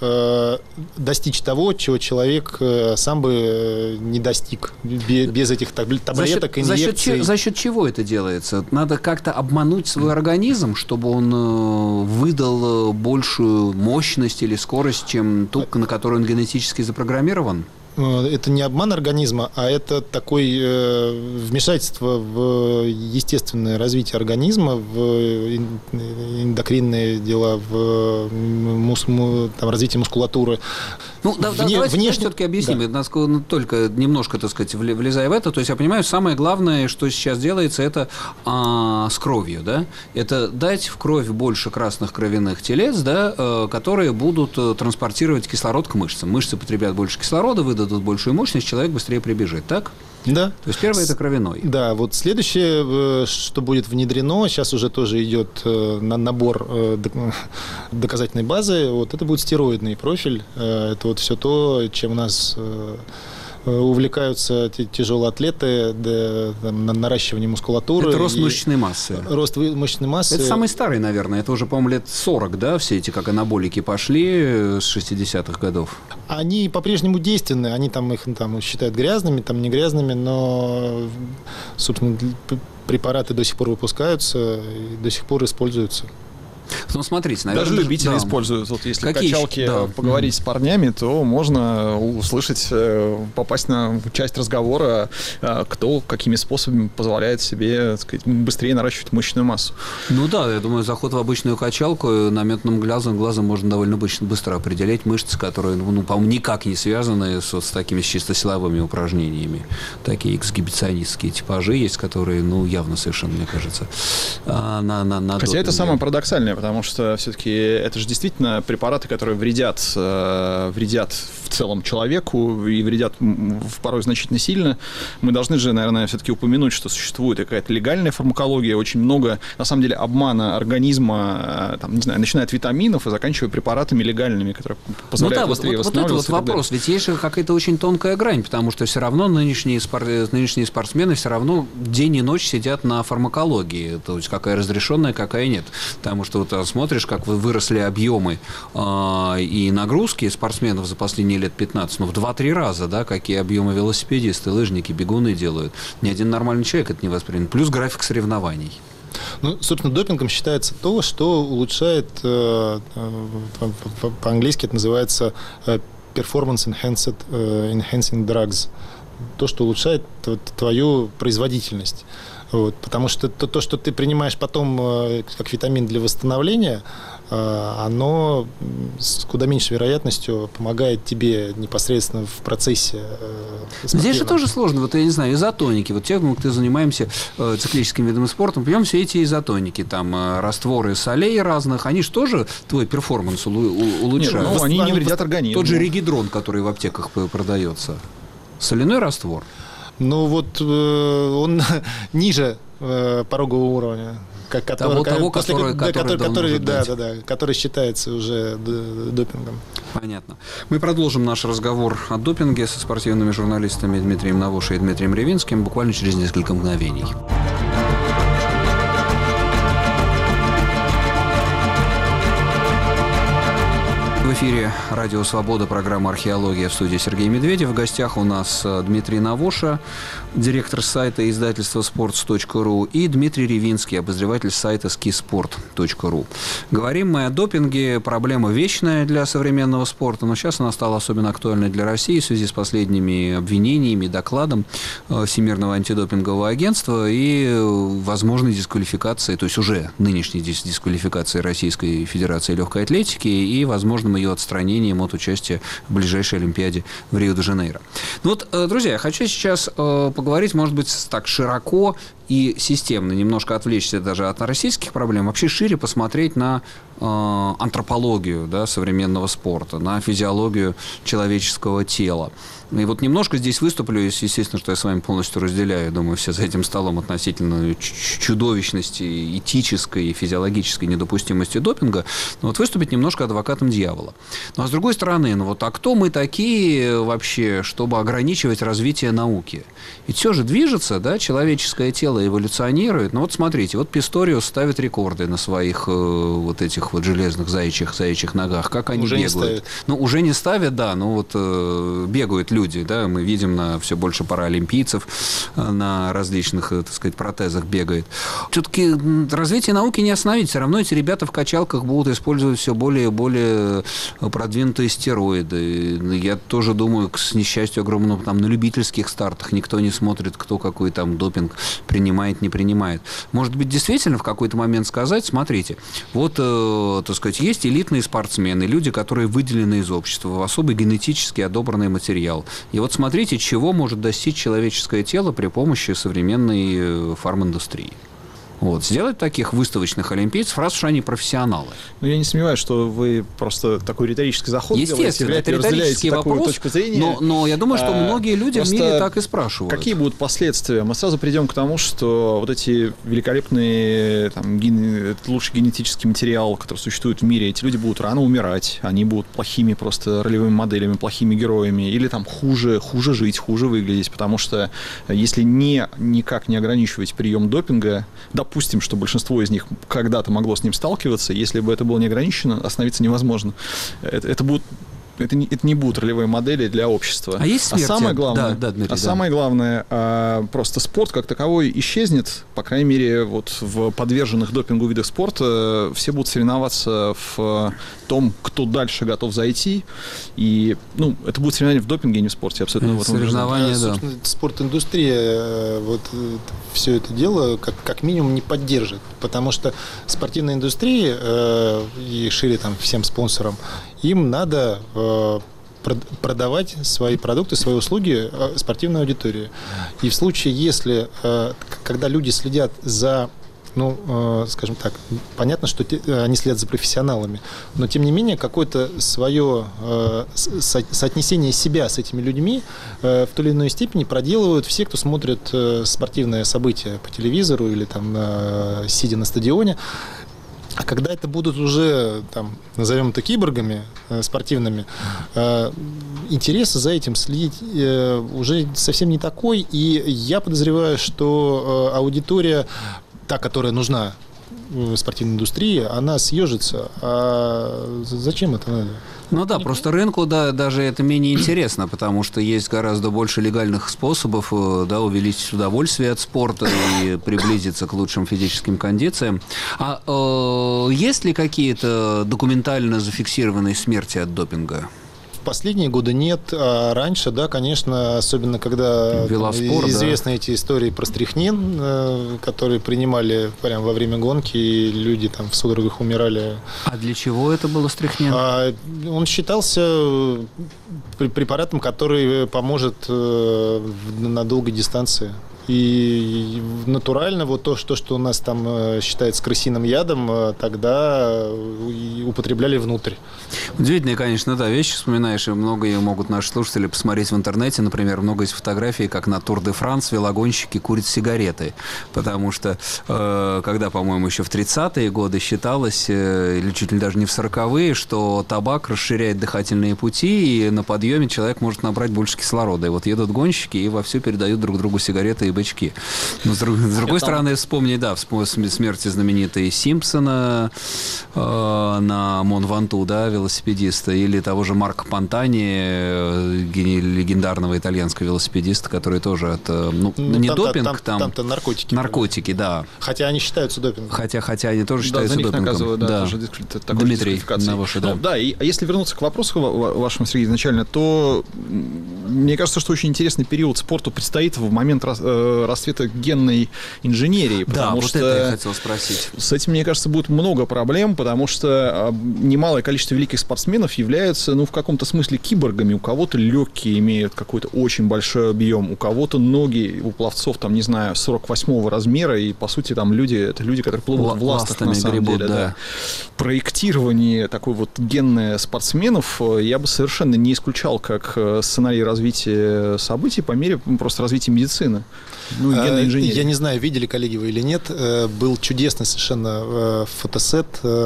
достичь того, чего человек сам бы не достиг без этих таблеток, инъекций. За счет чего это делается? Надо как-то обмануть свой организм, чтобы он выдал большую мощность или скорость, чем ту, на которую он генетически запрограммирован? Это не обман организма, а это такое вмешательство в естественное развитие организма, в эндокринные дела, в развитие мускулатуры. Ну, давайте все-таки объясним, да. Только немножко, так сказать, влезая в это. То есть я понимаю, самое главное, что сейчас делается, это с кровью, да? Это дать в кровь больше красных кровяных телец, да, которые будут транспортировать кислород к мышцам. Мышцы потребят больше кислорода, выдадут большую мощность, человек быстрее прибежит, так? Да. То есть первое – это кровяной. Да, вот следующее, что будет внедрено, сейчас уже тоже идет набор доказательной базы, вот это будет стероидный профиль, это вот все то, чем у нас увлекаются тяжелые атлеты наращиванием мускулатуры. Это рост мышечной массы. Рост мышечной массы. Это самый старый, наверное. Это уже, по-моему, лет 40, да, все эти как анаболики пошли с 60-х годов. Они по-прежнему действенны. Они их считают грязными, не грязными, но, собственно, препараты до сих пор выпускаются и до сих пор используются. Ну, смотрите, наверное... Даже любители используют. Вот если в качалке поговорить с парнями, то можно услышать, попасть на часть разговора, кто какими способами позволяет себе, так сказать, быстрее наращивать мышечную массу. Ну да, я думаю, заход в обычную качалку наметанным глазом можно довольно быстро определять мышцы, которые, по-моему, никак не связаны с такими чисто силовыми упражнениями. Такие эксгибиционистские типажи есть, которые, явно совершенно, мне кажется, Хотя это самое парадоксальное, потому что все-таки это же действительно препараты, которые вредят в целом человеку и вредят порой значительно сильно. Мы должны же, наверное, все-таки упомянуть, что существует какая-то легальная фармакология, очень много, на самом деле, обмана организма, начиная от витаминов и заканчивая препаратами легальными, которые позволяют быстрее восстанавливаться. Вот это вопрос, ведь есть же какая-то очень тонкая грань, потому что все равно нынешние спортсмены все равно день и ночь сидят на фармакологии, то есть какая разрешенная, какая нет, потому что смотришь, как выросли объемы и нагрузки спортсменов за последние лет 15, в 2-3 раза, да, какие объемы велосипедисты, лыжники, бегуны делают. Ни один нормальный человек это не воспримет. Плюс график соревнований. Собственно, допингом считается то, что улучшает, по-английски это называется performance enhancing drugs, то, что улучшает твою производительность. Потому что то, что ты принимаешь потом как витамин для восстановления, оно с куда меньшей вероятностью помогает тебе непосредственно в процессе спортивном. Здесь же тоже сложно. Я не знаю, изотоники. Те, кто занимаемся циклическим видом спорта, пьем все эти изотоники, растворы солей разных, они же тоже твой перформанс улучшают. Нет, они не вредят организму. Тот же регидрон, который в аптеках продается. Соляной раствор. Он ниже порогового уровня, который считается уже допингом. Понятно. Мы продолжим наш разговор о допинге со спортивными журналистами Дмитрием Навошей и Дмитрием Ревинским буквально через несколько мгновений. В эфире «Радио Свобода», программа «Археология», в студии Сергей Медведев. В гостях у нас Дмитрий Навоша, директор сайта издательства sports.ru, и Дмитрий Ревинский, обозреватель сайта skisport.ru. Говорим мы о допинге. Проблема вечная для современного спорта, но сейчас она стала особенно актуальной для России в связи с последними обвинениями и докладом Всемирного антидопингового агентства и возможной дисквалификации, то есть уже нынешней дисквалификации Российской Федерации легкой атлетики и возможным ее отстранением от участия в ближайшей Олимпиаде в Рио-де-Жанейро. Друзья, я хочу сейчас поговорить, может быть, так широко и системно, немножко отвлечься даже от российских проблем, вообще шире посмотреть на антропологию современного спорта, на физиологию человеческого тела. И немножко здесь выступлю, естественно, что я с вами полностью разделяю, думаю, все за этим столом относительно чудовищности этической и физиологической недопустимости допинга, но выступить немножко адвокатом дьявола. Ну, а с другой стороны, а кто мы такие вообще, чтобы ограничивать развитие науки? Ведь все же движется, человеческое тело эволюционирует. Смотрите, Писториус ставит рекорды на своих этих железных заячьих ногах. Как они бегают? Уже не ставят, да, бегают люди, да, мы видим все больше паралимпийцев на различных, протезах бегает. Все-таки развитие науки не остановить. Все равно эти ребята в качалках будут использовать все более и более продвинутые стероиды. Я тоже думаю, с несчастью огромного, на любительских стартах никто не смотрит, кто какой допинг принимает, не принимает. Может быть, действительно в какой-то момент сказать, смотрите, есть элитные спортсмены, люди, которые выделены из общества в особый генетически одобренный материал. И смотрите, чего может достичь человеческое тело при помощи современной фарминдустрии. Вот, сделать таких выставочных олимпийцев, раз уж они профессионалы. Ну, я не сомневаюсь, что вы просто такой риторический заход делаете. Естественно, это риторический вопрос, точку зрения. Но я думаю, что многие люди в мире так и спрашивают. Какие будут последствия? Мы сразу придем к тому, что вот эти великолепные, там, лучший генетический материал, который существует в мире, эти люди будут рано умирать, они будут плохими просто ролевыми моделями, плохими героями, или там хуже жить, хуже выглядеть, потому что если никак не ограничивать прием допинга, допустим, что большинство из них когда-то могло с ним сталкиваться, если бы это было не ограничено, остановиться невозможно. Это не будут ролевые модели для общества. А есть смерти? Самое главное, Дмитрий, самое главное, просто спорт как таковой исчезнет, по крайней мере, вот в подверженных допингу видах спорта все будут соревноваться в том, кто дальше готов зайти, и, это будет соревнование в допинге, а не в спорте, абсолютно. Вот соревнования, да. Собственно, спорт-индустрия вот все это дело как минимум не поддержит, потому что спортивная индустрия и шире там всем спонсорам, им надо продавать свои продукты, свои услуги спортивной аудитории. И в случае, если, когда люди следят за, скажем так, понятно, что они следят за профессионалами, но тем не менее какое-то свое соотнесение себя с этими людьми в той или иной степени проделывают все, кто смотрит спортивное событие по телевизору или там сидя на стадионе. А когда это будут уже, там, назовем это киборгами спортивными, интерес за этим следить уже совсем не такой. И я подозреваю, что аудитория, та, которая нужна спортивной индустрии, она съежится. А зачем это надо? Ну да, просто рынку даже это менее интересно, потому что есть гораздо больше легальных способов увеличить удовольствие от спорта и приблизиться к лучшим физическим кондициям. А есть ли какие-то документально зафиксированные смерти от допинга? В последние годы нет, а раньше, да, конечно, особенно когда известны эти истории про стрихнин, которые принимали прямо во время гонки, и люди там в судорогах умирали. А для чего это было стрихнин? Он считался препаратом, который поможет на долгой дистанции. И натурально вот то, что у нас там считается крысиным ядом, тогда употребляли внутрь. Удивительные, конечно, да, вещи вспоминаешь, и многие могут наши слушатели посмотреть в интернете. Например, много есть фотографий, как на Тур де Франс велогонщики курят сигареты. Потому что, когда, по-моему, еще в 30-е годы считалось, или чуть ли даже не в 40-е, что табак расширяет дыхательные пути, и на подъеме человек может набрать больше кислорода. И вот едут гонщики и вовсю передают друг другу сигареты и бычки. Но с другой стороны, вспомни смерти знаменитой Симпсона на Мон-Ванту, да, велосипедиста, или того же Марко Пантани, легендарного итальянского велосипедиста, который тоже от... допинг, там-то наркотики. Наркотики, да. Хотя они считаются допингом. Хотя они тоже считаются допингом. Наказывают, да. Дмитрий, на ваши, да. Да, и если вернуться к вопросу вашему, Сергей, изначально, то мне кажется, что очень интересный период спорту предстоит в момент расцвета генной инженерии. Да, вот это я хотел спросить. С этим, мне кажется, будет много проблем, потому что немалое количество великих спортсменов являются, в каком-то смысле киборгами. У кого-то легкие имеют какой-то очень большой объем, у кого-то ноги, у пловцов, 48-го размера, и, по сути, там это люди, которые плывут в ластах, на самом деле. Да. Проектирование такой вот генное спортсменов я бы совершенно не исключал как сценарий развития событий по мере просто развития медицины. Генной инженерии. Я не знаю, видели коллеги вы или нет, был чудесный совершенно фотосет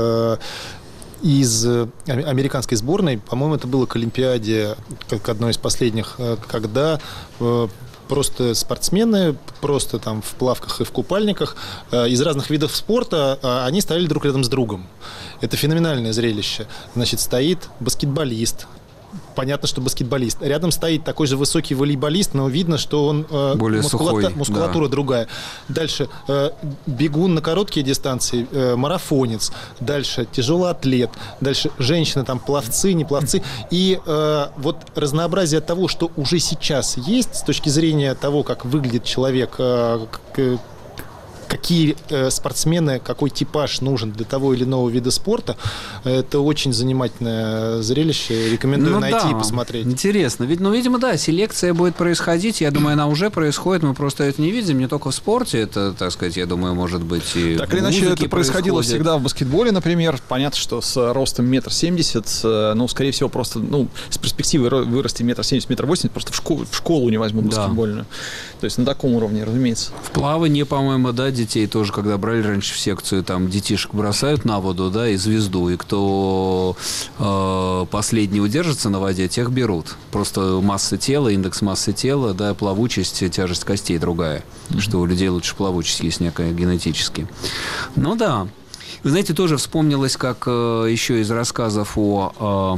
из американской сборной, по-моему, это было к Олимпиаде, как одной из последних, когда просто спортсмены, просто там в плавках и в купальниках из разных видов спорта, они стояли друг рядом с другом. Это феноменальное зрелище. Значит, стоит баскетболист. Понятно, что баскетболист. Рядом стоит такой же высокий волейболист, но видно, что он более сухой, мускулатура другая. Дальше бегун на короткие дистанции, марафонец. Дальше тяжелоатлет. Дальше женщины, там пловцы, не пловцы. И вот разнообразие того, что уже сейчас есть с точки зрения того, как выглядит человек, какие спортсмены, какой типаж нужен для того или иного вида спорта, это очень занимательное зрелище. Рекомендую найти и посмотреть. Интересно. Видимо, да, селекция будет происходить. Я думаю, она уже происходит. Мы просто это не видим. Не только в спорте. Это, так сказать, я думаю, может быть, и так или иначе, это происходило всегда в баскетболе, например. Понятно, что с ростом 1,70 м, скорее всего, просто, с перспективой вырасти 1,70 м, 1,80 м, просто в школу не возьмут баскетбольную. То есть на таком уровне, разумеется. В плавании, по-моему, да, детей тоже, когда брали раньше в секцию, там детишек бросают на воду, да, и звезду, и кто последний удержится на воде, тех берут. Просто масса тела, индекс массы тела, да, плавучесть, тяжесть костей другая. Что у людей лучше плавучесть есть некая генетически. Ну да. Вы знаете, тоже вспомнилось, как еще из рассказов о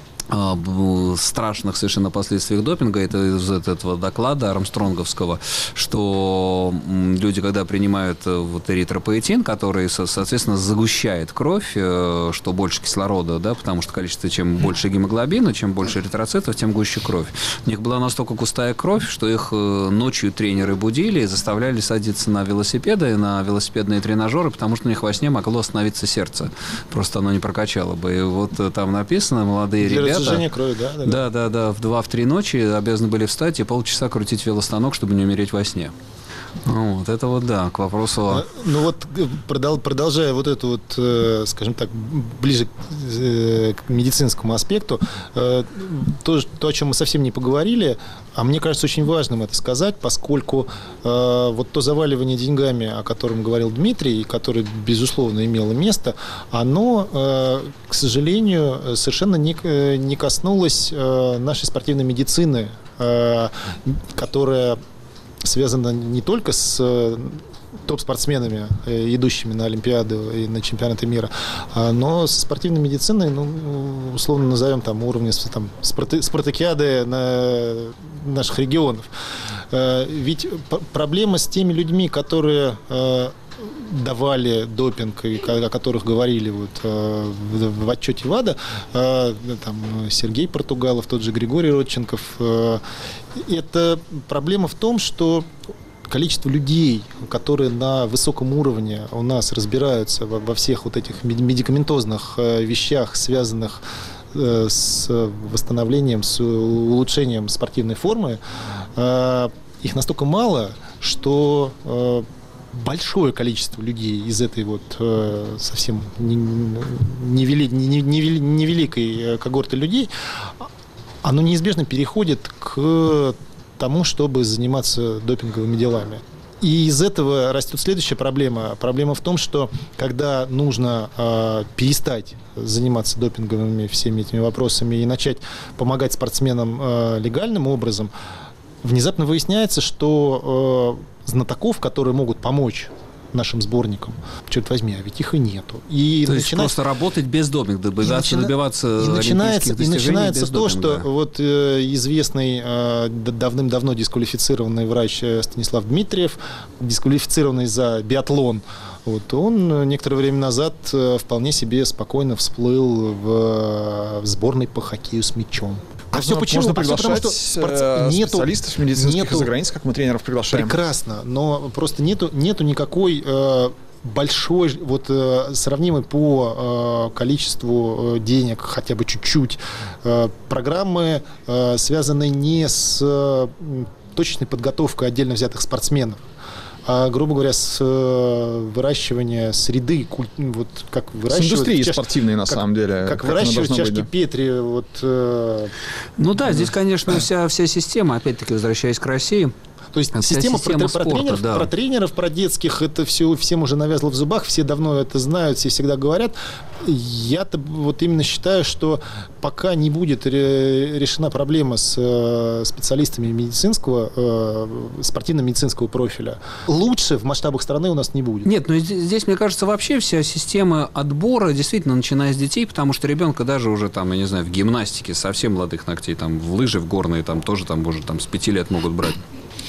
страшных совершенно последствиях допинга, это из этого доклада армстронговского, что люди, когда принимают вот эритропоэтин, который, соответственно, загущает кровь, что больше кислорода, да, потому что чем больше гемоглобина, чем больше эритроцитов, тем гуще кровь. У них была настолько густая кровь, что их ночью тренеры будили и заставляли садиться на велосипеды, на велосипедные тренажеры, потому что у них во сне могло остановиться сердце. Просто оно не прокачало бы. И вот там написано, молодые ребята... Крови, да? Да. В 2-3 ночи обязаны были встать и полчаса крутить велостанок, чтобы не умереть во сне. Вот, это вот, да, к вопросу... Продолжая вот это вот, скажем так, ближе к медицинскому аспекту, то, о чем мы совсем не поговорили, а мне кажется очень важным это сказать, поскольку вот то заваливание деньгами, о котором говорил Дмитрий, и которое, безусловно, имело место, оно, к сожалению, совершенно не коснулось нашей спортивной медицины, которая связано не только с топ-спортсменами, идущими на Олимпиаду и на чемпионаты мира, но со спортивной медициной, условно назовем там уровня спартакиады наших регионов. Ведь проблема с теми людьми, которые давали допинг, и о которых говорили вот, в отчете ВАДА, там, Сергей Португалов, тот же Григорий Родченков. Это проблема в том, что количество людей, которые на высоком уровне у нас разбираются во всех вот этих медикаментозных вещах, связанных с восстановлением, с улучшением спортивной формы, их настолько мало, что большое количество людей из этой вот совсем невеликой когорты людей, оно неизбежно переходит к тому, чтобы заниматься допинговыми делами. И из этого растет следующая проблема. Проблема в том, что когда нужно перестать заниматься допинговыми всеми этими вопросами и начать помогать спортсменам легальным образом, внезапно выясняется, что знатоков, которые могут помочь нашим сборникам, черт возьми, а ведь их и нету. То есть просто работать без допинга, добиваться олимпийских достижений. И начинается то, допинга. что вот известный давным-давно дисквалифицированный врач Станислав Дмитриев, дисквалифицированный за биатлон, вот, он некоторое время назад вполне себе спокойно всплыл в сборной по хоккею с мячом. Все почему? Можно приглашать специалистов медицинских из-за границы, как мы тренеров приглашаем. Прекрасно, но просто нету никакой большой, вот сравнимой по количеству денег, хотя бы чуть-чуть, программы, связанные не с точечной подготовкой отдельно взятых спортсменов, а, грубо говоря, с выращивания среды, вот как выращивать... С индустрией спортивной, на самом деле. Как выращивать чашки быть, Петри. Вот, Ну да, здесь, конечно, вся система, опять-таки, возвращаясь к России. То есть система спорта, про тренеров, про детских, это все всем уже навязло в зубах, все давно это знают, все всегда говорят. Я-то вот именно считаю, что пока не будет решена проблема с специалистами медицинского, спортивно-медицинского профиля, лучше в масштабах страны у нас не будет. Нет, но здесь, мне кажется, вообще вся система отбора, действительно, начиная с детей, потому что ребенка даже уже там, я не знаю, в гимнастике совсем молодых ногтей, там, в лыжи, в горные, там тоже там, может, там с 5 лет могут брать.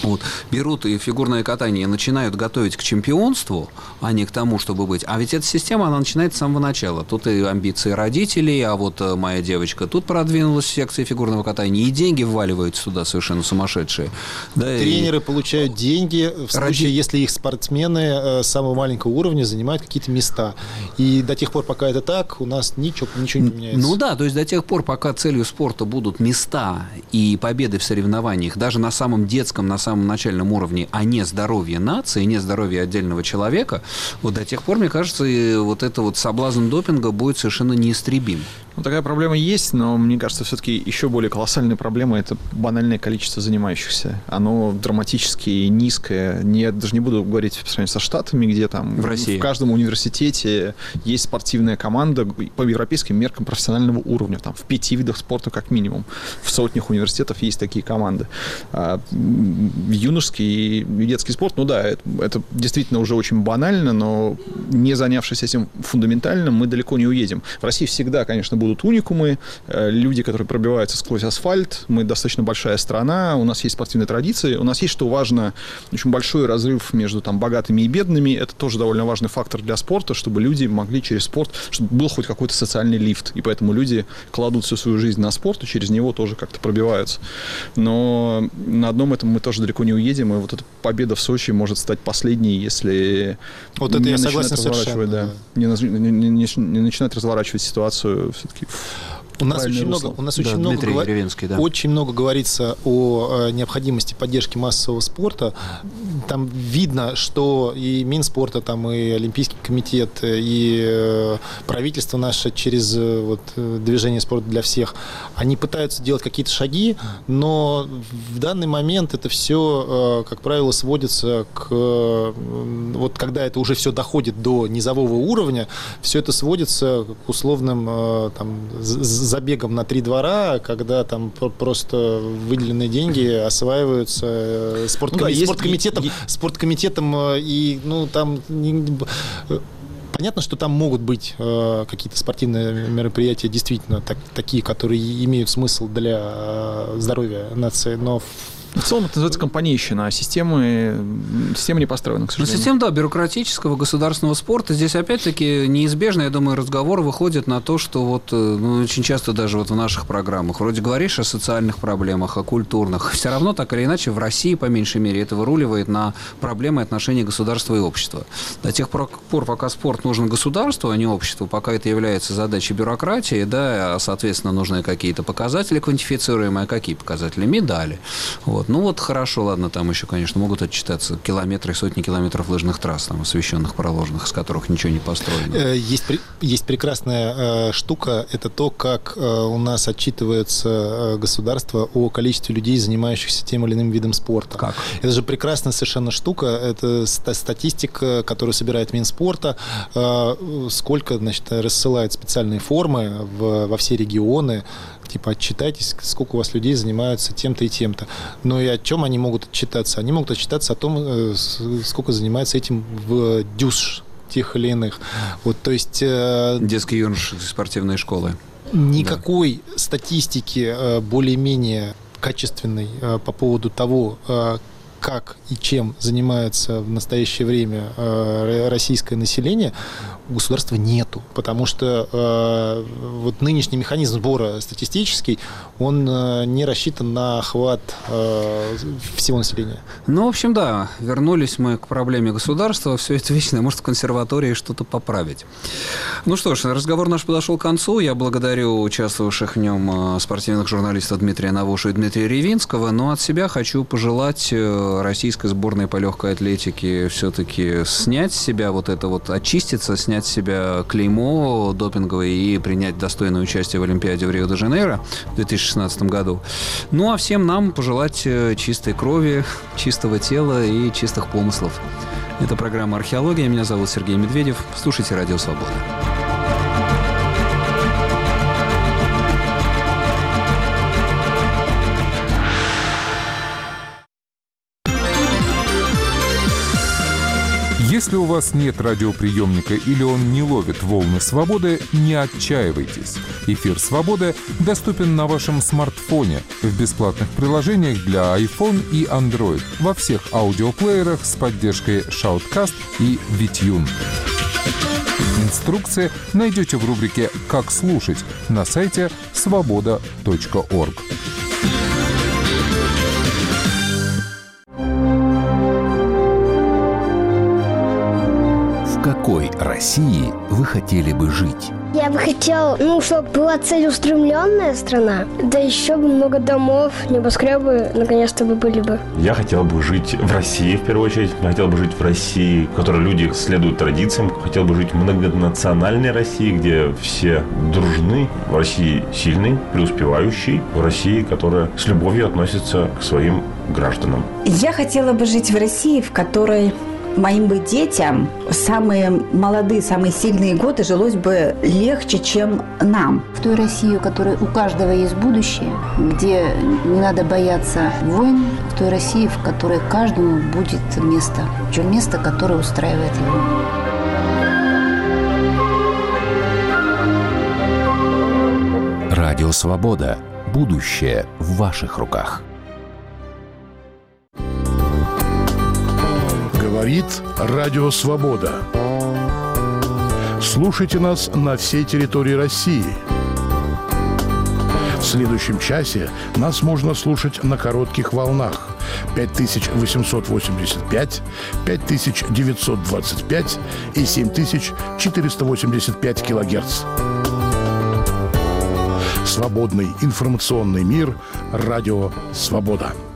Вот, берут и фигурное катание начинают готовить к чемпионству, а не к тому, чтобы быть. А ведь эта система, она начинается с самого начала. Тут и амбиции родителей, а вот моя девочка тут продвинулась в секции фигурного катания, и деньги вваливаются туда совершенно сумасшедшие. Да, тренеры получают деньги в случае, если их спортсмены самого маленького уровня занимают какие-то места. И до тех пор, пока это так, у нас ничего не поменяется. Ну да, то есть до тех пор, пока целью спорта будут места и победы в соревнованиях, даже на самом детском, на самом начальном уровне, а не здоровье нации, не здоровье отдельного человека, вот до тех пор, мне кажется, вот это вот соблазн допинга будет совершенно неистребим. Ну, такая проблема есть, но мне кажется, все-таки еще более колоссальная проблема – это банальное количество занимающихся. Оно драматически низкое. Я даже не буду говорить по сравнению со Штатами, где там в России. В каждом университете есть спортивная команда по европейским меркам профессионального уровня. Там, в 5 видах спорта как минимум. В сотнях университетов есть такие команды. Юношеский и детский спорт, ну да, это действительно уже очень банально, но не занявшись этим фундаментально, мы далеко не уедем. В России всегда, конечно, будут уникумы, люди, которые пробиваются сквозь асфальт. Мы достаточно большая страна, у нас есть спортивные традиции, у нас есть, что важно, очень большой разрыв между там богатыми и бедными. Это тоже довольно важный фактор для спорта, чтобы люди могли через спорт, чтобы был хоть какой-то социальный лифт. И поэтому люди кладут всю свою жизнь на спорт и через него тоже как-то пробиваются. Но на одном этом мы тоже далеко не уедем, и вот эта победа в Сочи может стать последней, если вот это я согласен совершенно. Да, не начинать разворачивать ситуацию все-таки. У нас очень много говорится о необходимости поддержки массового спорта. Там видно, что и Минспорта, там и Олимпийский комитет, и правительство наше через вот, движение «Спорт для всех», они пытаются делать какие-то шаги, но в данный момент это все, как правило, сводится к... Вот когда это уже все доходит до низового уровня, все это сводится к условным там, забегом на 3 двора, когда там просто выделенные деньги осваиваются спорткомитетом, и ну, там... Понятно, что там могут быть какие-то спортивные мероприятия действительно такие, которые имеют смысл для здоровья нации, но в целом это называется компанейщина, а система не построена, к сожалению. Система, да, бюрократического государственного спорта. Здесь, опять-таки, неизбежно, я думаю, разговор выходит на то, что вот, ну, очень часто даже вот в наших программах вроде говоришь о социальных проблемах, о культурных. Все равно, так или иначе, в России, по меньшей мере, это выруливает на проблемы отношений государства и общества. До тех пор, пока спорт нужен государству, а не обществу, пока это является задачей бюрократии, да, соответственно, нужны какие-то показатели квантифицируемые, а какие показатели? Медали. Вот. Ну вот хорошо, ладно, там еще, конечно, могут отчитаться километры, сотни километров лыжных трасс, там, освещенных, проложенных, из которых ничего не построено. Есть прекрасная штука, это то, как у нас отчитывается государство о количестве людей, занимающихся тем или иным видом спорта. Как? Это же прекрасная совершенно штука, это статистика, которую собирает Минспорта, сколько, значит, рассылает специальные формы во все регионы, типа, отчитайтесь, сколько у вас людей занимаются тем-то и тем-то. Но и о чем они могут отчитаться? Они могут отчитаться о том, сколько занимается этим в ДЮСШ тех или иных. Вот, то есть... Детские юношеские спортивные школы. Никакой статистики более-менее качественной по поводу того, как и чем занимается в настоящее время российское население, у государства нету, потому что вот нынешний механизм сбора статистический, он не рассчитан на охват всего населения. Ну, в общем, да, вернулись мы к проблеме государства, все это вечно, может, в консерватории что-то поправить. Ну что ж, разговор наш подошел к концу, я благодарю участвовавших в нем спортивных журналистов Дмитрия Навуша и Дмитрия Ревинского, но от себя хочу пожелать российской сборной по легкой атлетике все-таки снять с себя вот это вот, очиститься, снять с себя клеймо допинговое и принять достойное участие в Олимпиаде в Рио-де-Жанейро в 2016 году. Ну, а всем нам пожелать чистой крови, чистого тела и чистых помыслов. Это программа «Археология». Меня зовут Сергей Медведев. Слушайте «Радио Свобода». Если у вас нет радиоприемника или он не ловит волны свободы, не отчаивайтесь. Эфир «Свобода» доступен на вашем смартфоне в бесплатных приложениях для iPhone и Android во всех аудиоплеерах с поддержкой Shoutcast и VTune. Инструкции найдете в рубрике «Как слушать» на сайте svoboda.org. В какой России вы хотели бы жить? Я бы хотел, чтобы была целеустремленная страна, да еще бы много домов, небоскребы наконец-то бы были бы. Я хотел бы жить в России, в первую очередь. Я хотел бы жить в России, в которой люди следуют традициям. Хотел бы жить в многонациональной России, где все дружны. В России сильный, преуспевающий. В России, которая с любовью относится к своим гражданам. Я хотела бы жить в России, в которой моим бы детям самые молодые, самые сильные годы жилось бы легче, чем нам. В той России, у которой у каждого есть будущее, где не надо бояться войн, в той России, в которой каждому будет место, причем место, которое устраивает его. Радио «Свобода». Будущее в ваших руках. Говорит Радио «Свобода». Слушайте нас на всей территории России. В следующем часе нас можно слушать на коротких волнах 5885, 5925 и 7485 килогерц. Свободный информационный мир. Радио «Свобода».